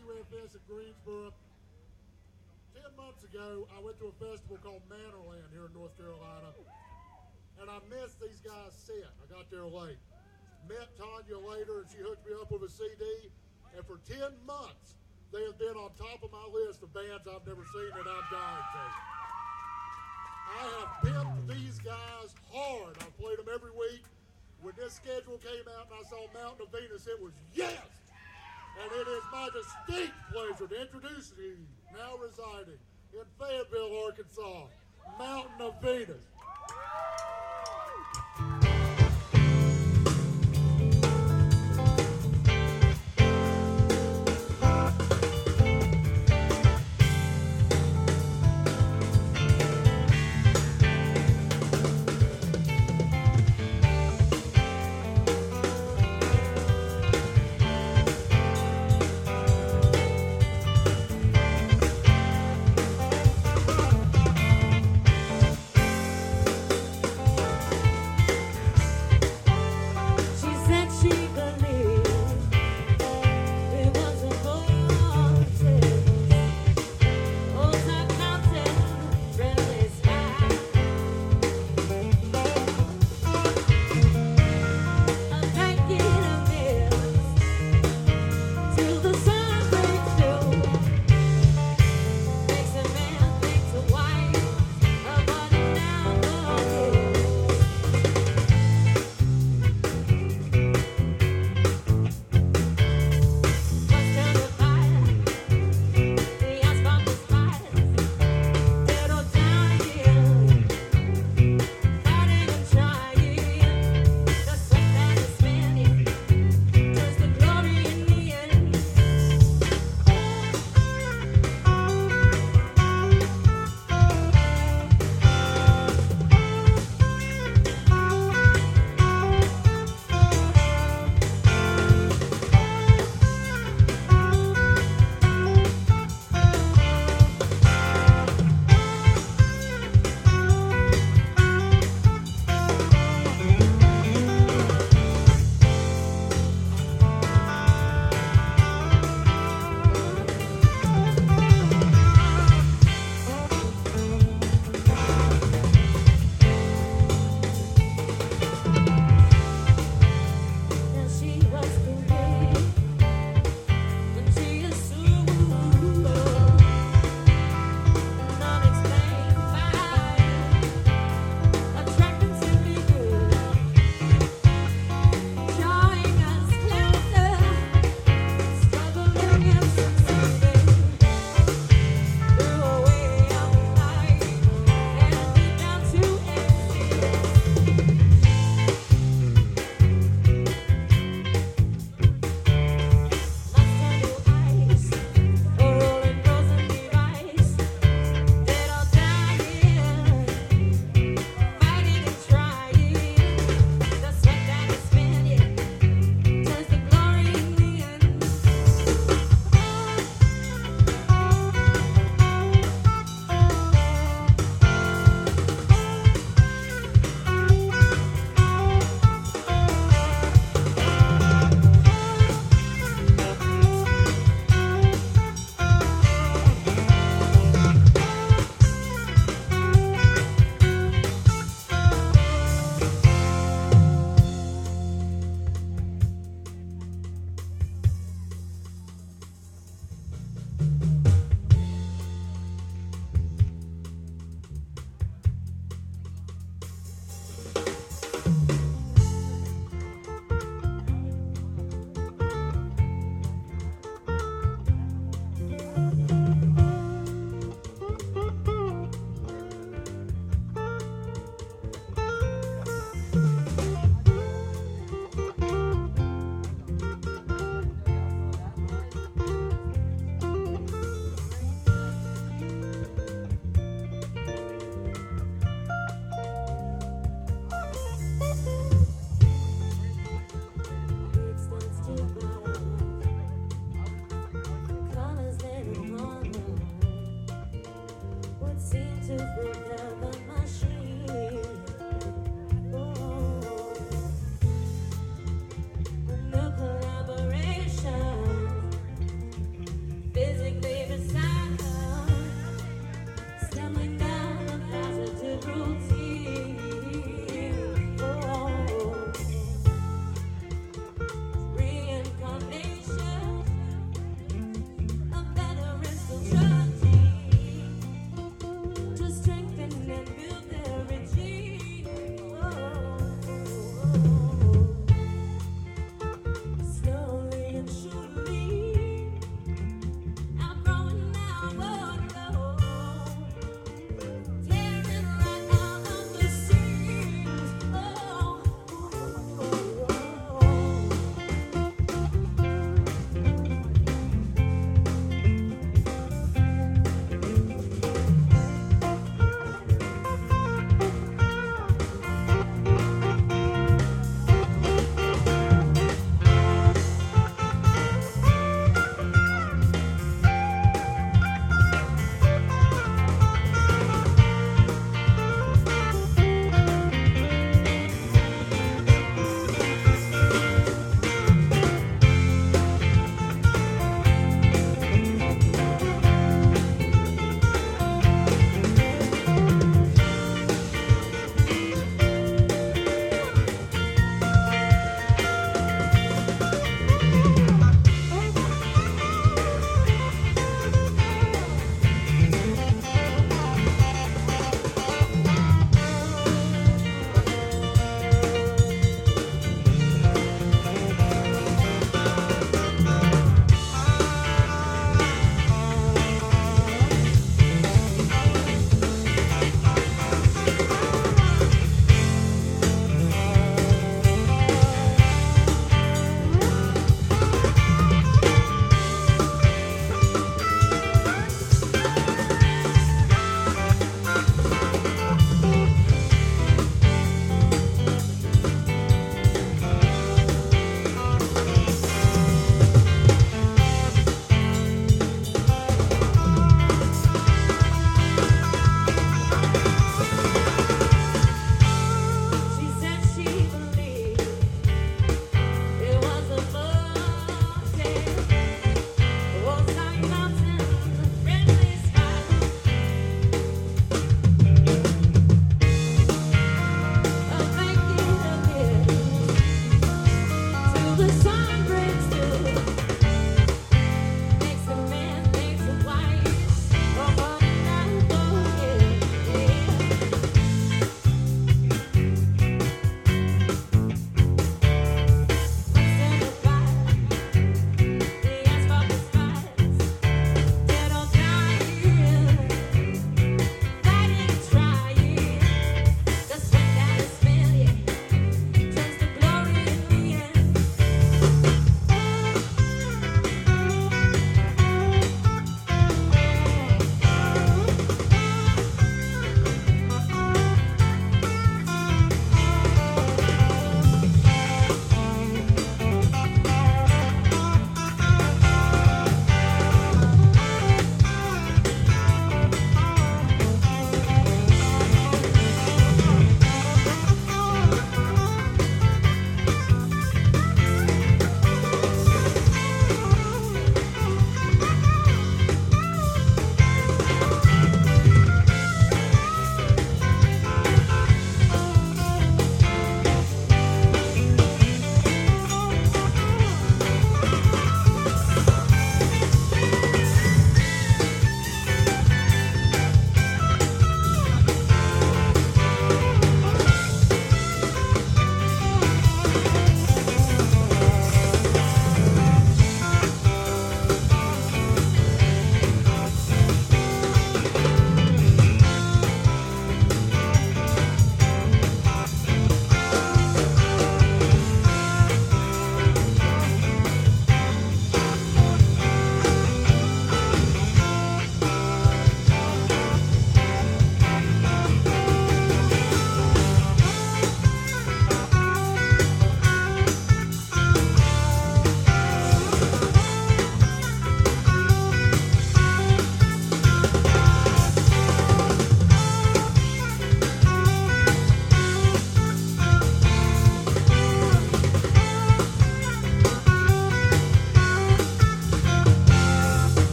WQFS in Greensboro. 10 months ago, I went to a festival called Mannerland here in North Carolina, and I missed these guys' set. I got there late. Met Tanya later, and she hooked me up with a CD, and for 10 months, they have been on top of my list of bands I've never seen that I'm dying to. I have pimped these guys hard. I've played them every week. When this schedule came out and I saw Mountain of Venus, it was yes! And it is my distinct pleasure to introduce to you, now residing in Fayetteville, Arkansas, Mountain of Venus.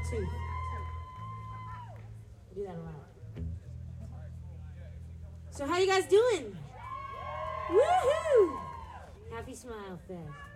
tooth. I do that a lot. So how you guys doing? Woohoo! Happy Smile Fest.